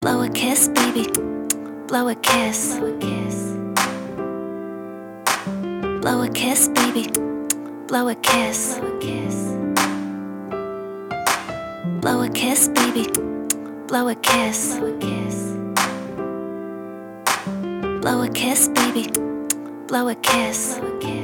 Blow a kiss, baby. Blow a kiss. Blow a kiss, baby. Blow a kiss. Blow a kiss, baby. Blow a kiss. Blow a kiss, baby. Blow a kiss.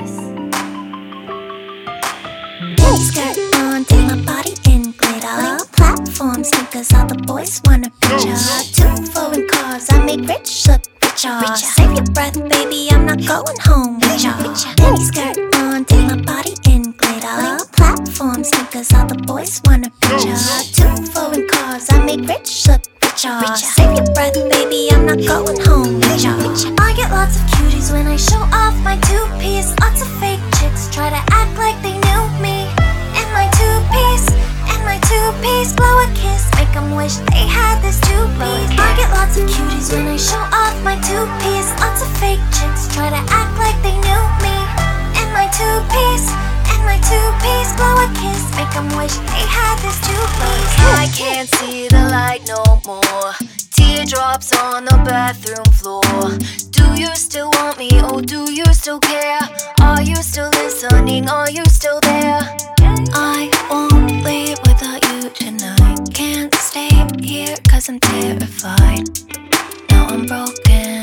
Mini skirt on, take my body in glitter. Platform sneakers, all the boys want a picture. Two foreign cars, I make rich look richer. Save your breath, baby, I'm not going home with ya. Mini skirt on, take my body in glitter. Platform sneakers, all the boys want a picture. Two foreign cars, I make rich look richer. Save your breath, baby, I'm not going home with ya. I get lots of cuties when I show off my two-piece. Lots of fake chicks try to act like they knew me. In my two-piece, blow a kiss, make them wish they had this two-piece. I get lots of cuties when I show off my two-piece. Lots of fake chicks try to act like they knew me. In my two-piece, blow a kiss, make them wish they had this two-piece. I can't see the light no more. Teardrops on the bathroom floor. Do you still want me? Oh, do you still care? Are you still listening? Are you still there? I won't leave without you tonight. Can't stay here cause I'm terrified. Now I'm broken.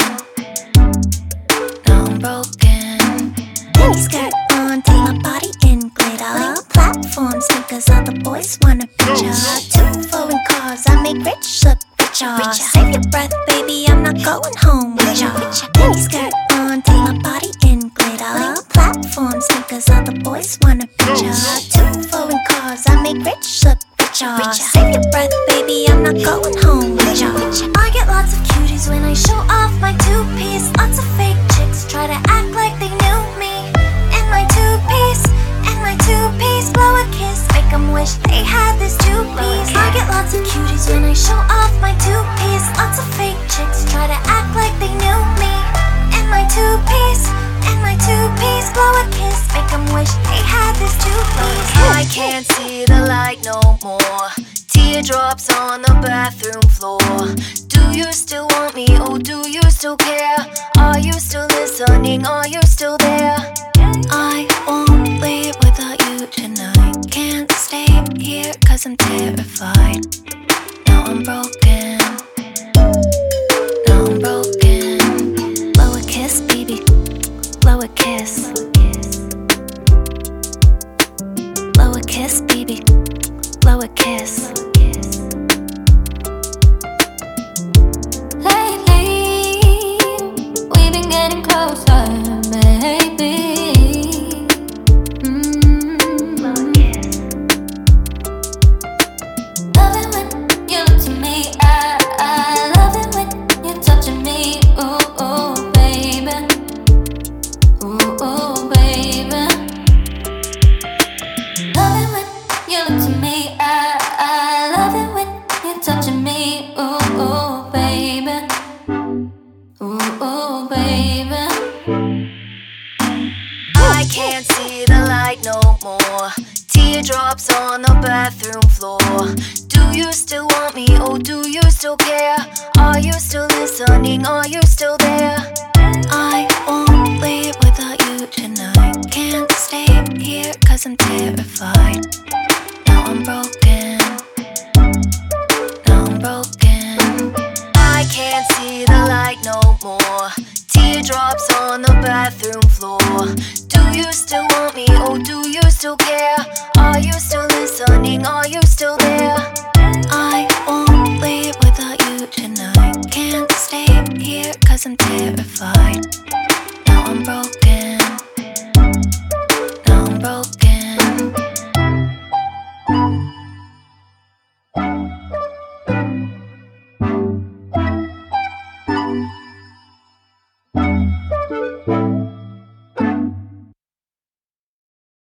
Mini skirt on, take my body in glitter. Platform sneakers, all the boys want a picture. Two foreign cars, I make rich look richer. Save your breath, baby, I'm not going home with ya. Mini skirt on, take my body in glitter. Platform sneakers, all the boys want a picture. Two foreign cars, I make rich look richer. Save your breath, baby, I'm not going home with ya. I get lots of cuties when I show off my two-piece. Lots of fake chicks try to act like they knew me. In my two-piece, blow a kiss, make them wish they had this two-piece. I get lots of cuties when I show off my two-piece. Lots of fake chicks try to act like they knew me. In my two-piece, blow a kiss, make them wish they had this two-piece. I can't see the light no more. Teardrops on the bathroom floor. Do you still want me? Oh, do you still care? Are you still listening? Are you still there? I won't leave without you tonight. Can't stay here cause I'm terrified. Now I'm broken. Blow a kiss, baby. Blow a kiss. Blow a kiss, baby. Blow a kiss. Lately, we've been getting closer, baby. Love it when you look to me. I love it when you're touching me. Ooh, ooh, baby. Ooh, ooh, baby. Love it when you look to me. I love it when you're touching me. Ooh, ooh, baby. Ooh, ooh, baby. I can't see the light no more. Teardrops on the bathroom floor. Do you still want me? Oh, do you still care? Are you still listening? Are you still there? I won't leave without you tonight. Can't stay here cause I'm terrified. Now I'm broken. I can't see the light no more. Teardrops on the bathroom floor. Do you still want me? Oh, do you still care?